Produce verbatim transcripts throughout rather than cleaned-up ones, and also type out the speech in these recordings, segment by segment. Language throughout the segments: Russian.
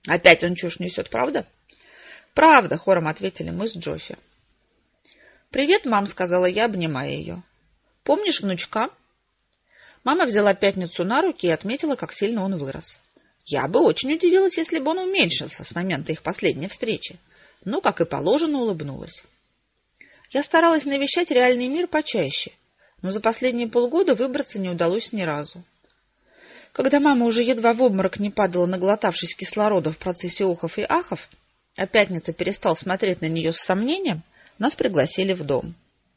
Опять он чушь несет, правда? Правда, хором ответили мы с Джоффи. Привет, мам, сказала я, обнимая ее. Помнишь внучка? Мама взяла Пятницу на руки и отметила, как сильно он вырос. Я бы очень удивилась, если бы он уменьшился с момента их последней встречи. Но, как и положено, улыбнулась. Я старалась навещать реальный мир почаще, но за последние полгода выбраться не удалось ни разу. Когда мама уже едва в обморок не падала, наглотавшись кислорода в процессе охов и ахов, а Пятница перестал смотреть на нее с сомнением, нас пригласили в дом.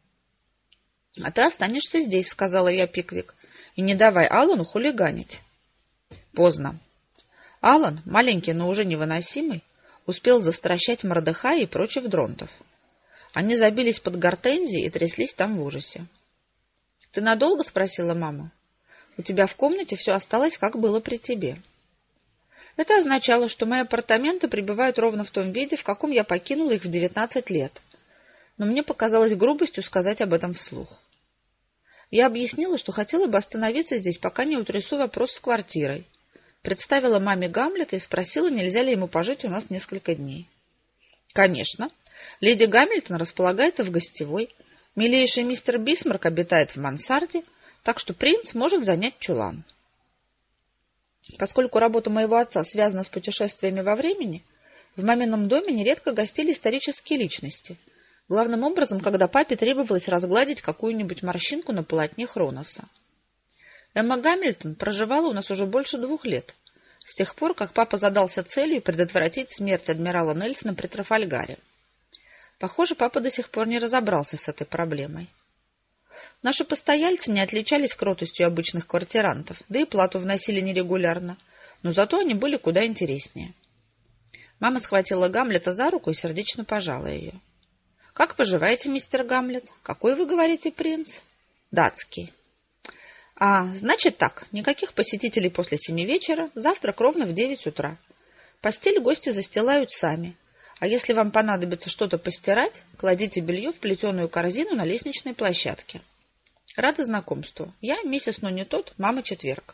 — А ты останешься здесь, — сказала я Пиквик, — и не давай Аллану хулиганить. Поздно. Аллан, маленький, но уже невыносимый, успел застращать Мордехая и прочих дронтов. Они забились под гортензией и тряслись там в ужасе. — Ты надолго? — спросила мама. — У тебя в комнате все осталось, как было при тебе. Это означало, что мои апартаменты пребывают ровно в том виде, в каком я покинула их в девятнадцать лет. Но мне показалось грубостью сказать об этом вслух. Я объяснила, что хотела бы остановиться здесь, пока не утрясу вопрос с квартирой. Представила маме Гамлета и спросила, нельзя ли ему пожить у нас несколько дней. Конечно. Леди Гамильтон располагается в гостевой, милейший мистер Бисмарк обитает в мансарде, так что принц может занять чулан. Поскольку работа моего отца связана с путешествиями во времени, в мамином доме нередко гостили исторические личности, главным образом, когда папе требовалось разгладить какую-нибудь морщинку на полотне Хроноса. Эмма Гамильтон проживала у нас уже больше двух лет, с тех пор, как папа задался целью предотвратить смерть адмирала Нельсона при Трафальгаре. Похоже, папа до сих пор не разобрался с этой проблемой. Наши постояльцы не отличались кротостью обычных квартирантов, да и плату вносили нерегулярно, но зато они были куда интереснее. Мама схватила Гамлета за руку и сердечно пожала ее. — Как поживаете, мистер Гамлет? Какой, вы говорите, принц? — Датский. — А, значит так, никаких посетителей после семи вечера, завтрак ровно в девять утра. Постель гости застилают сами, а если вам понадобится что-то постирать, кладите белье в плетеную корзину на лестничной площадке. Рада знакомству. Я миссис Нонитот, мама Четверг.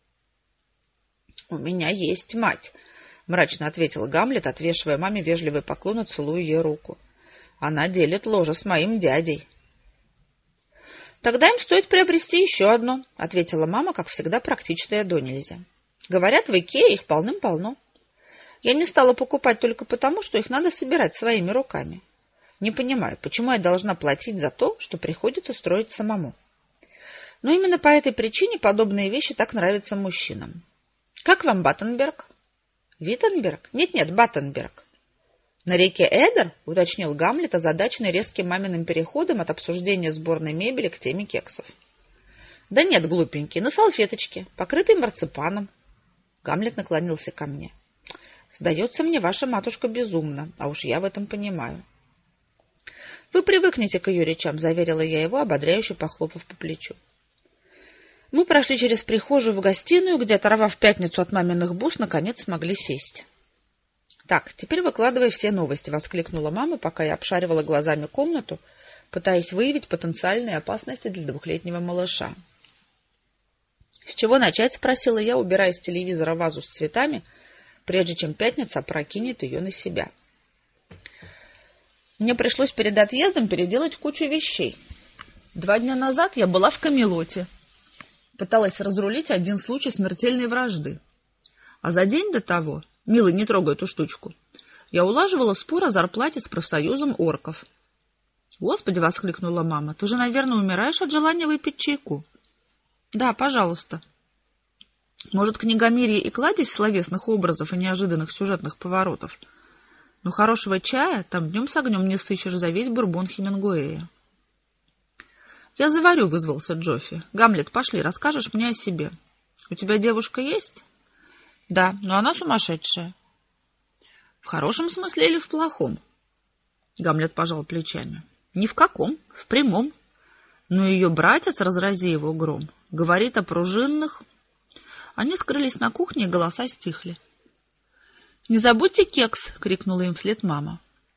— У меня есть мать, — мрачно ответил Гамлет, отвешивая маме вежливый поклон и целуя ей руку. — Она делит ложе с моим дядей. — Тогда им стоит приобрести еще одно, — ответила мама, как всегда практичная донельзя. — Говорят, в Икее их полным-полно. Я не стала покупать только потому, что их надо собирать своими руками. Не понимаю, почему я должна платить за то, что приходится строить самому. Но именно по этой причине подобные вещи так нравятся мужчинам. Как вам Баттенберг? Виттенберг? Нет-нет, Баттенберг. На реке Эдер, уточнил Гамлет, озадаченный резким маминым переходом от обсуждения сборной мебели к теме кексов. Да нет, глупенький, на салфеточке, покрытый марципаном. Гамлет наклонился ко мне. Сдается мне, ваша матушка безумна, а уж я в этом понимаю. Вы привыкнете к ее речам, заверила я его, ободряюще похлопав по плечу. Мы прошли через прихожую в гостиную, где, оторвав Пятницу от маминых бус, наконец смогли сесть. — Так, теперь выкладывай все новости, — воскликнула мама, пока я обшаривала глазами комнату, пытаясь выявить потенциальные опасности для двухлетнего малыша. — С чего начать? — спросила я, убирая с телевизора вазу с цветами, прежде чем Пятница опрокинет ее на себя. Мне пришлось перед отъездом переделать кучу вещей. Два дня назад я была в Камелоте. Пыталась разрулить один случай смертельной вражды. А за день до того, милый, не трогай эту штучку, я улаживала спор о зарплате с профсоюзом орков. — Господи! — воскликнула мама. — Ты же, наверное, умираешь от желания выпить чайку. — Да, пожалуйста. Может, книгомирье и кладезь словесных образов и неожиданных сюжетных поворотов, но хорошего чая там днем с огнем не сыщешь за весь бурбон Хемингуэя. — Я заварю, — вызвался Джоффи. — Гамлет, пошли, расскажешь мне о себе. — У тебя девушка есть? — Да, но она сумасшедшая. — В хорошем смысле или в плохом? Гамлет пожал плечами. — Ни в каком, в прямом. Но ее братец, разрази его гром, говорит о пружинных... Они скрылись на кухне, и голоса стихли. — Не забудьте кекс! — крикнула им вслед мама.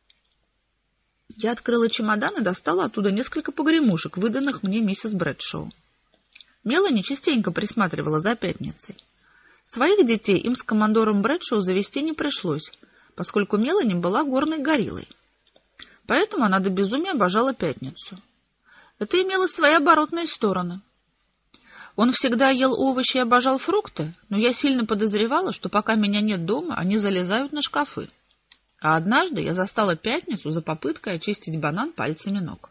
Я открыла чемодан и достала оттуда несколько погремушек, выданных мне миссис Брэдшоу. Мелани частенько присматривала за Пятницей. Своих детей им с командором Брэдшоу завести не пришлось, поскольку Мелани была горной гориллой. Поэтому она до безумия обожала пятницу. Это имело свои оборотные стороны. Он всегда ел овощи и обожал фрукты, но я сильно подозревала, что пока меня нет дома, они залезают на шкафы. А однажды я застала пятницу за попыткой очистить банан пальцами ног.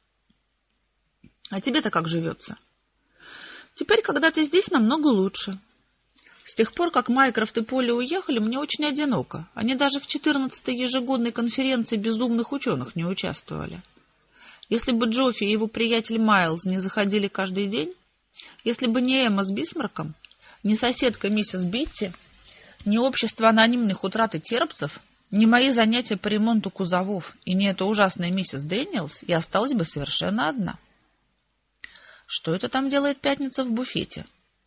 А тебе-то как живется? Теперь, когда ты здесь, намного лучше. С тех пор, как Майкрофт и Полли уехали, мне очень одиноко. Они даже в четырнадцатой ежегодной конференции безумных ученых не участвовали. Если бы Джоффи и его приятель Майлз не заходили каждый день, если бы не Эмма с Бисмарком, не соседка миссис Битти, не общество анонимных утрат и терпцев, не мои занятия по ремонту кузовов и не эта ужасная миссис Дэниелс, я осталась бы совершенно одна. Что это там делает пятница в буфете?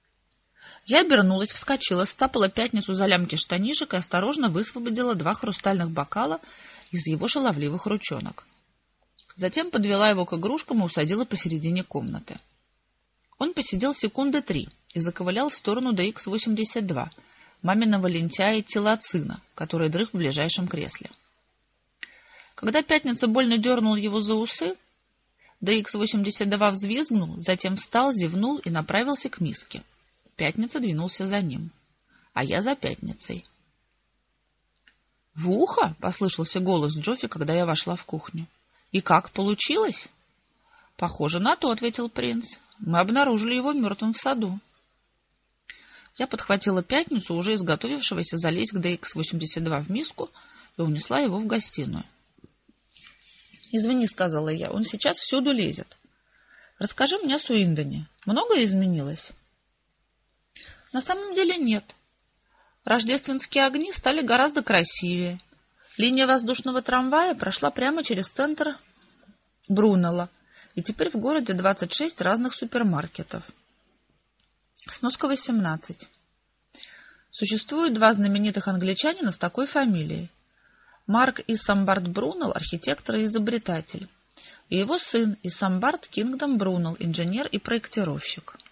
Я обернулась, вскочила, сцапала пятницу за лямки штанишек и осторожно высвободила два хрустальных бокала из его шаловливых ручонок. Затем подвела его к игрушкам и усадила посередине комнаты. Он посидел секунды три и заковылял в сторону дэ икс восемьдесят два, маминого лентяя Тилоцина, который дрых в ближайшем кресле. Когда пятница больно дернул его за усы, дэ икс восемьдесят два взвизгнул, затем встал, зевнул и направился к миске. Пятница двинулся за ним, а я за пятницей. — В ухо? — послышался голос Джоффи, когда я вошла в кухню. — И как получилось? — Похоже на то, — ответил принц. — Мы обнаружили его мертвым в саду. Я подхватила пятницу, уже изготовившегося залезть к дэ икс восемьдесят два в миску, и унесла его в гостиную. — Извини, — сказала я, — он сейчас всюду лезет. Расскажи мне о Суиндоне. Многое изменилось? На самом деле нет. Рождественские огни стали гораздо красивее. Линия воздушного трамвая прошла прямо через центр Брунелла, и теперь в городе двадцать шесть разных супермаркетов. Сноска восемнадцать. Существует два знаменитых англичанина с такой фамилией. Марк Исамбард Брунелл, архитектор и изобретатель, и его сын Исамбард Кингдом Брунелл, инженер и проектировщик.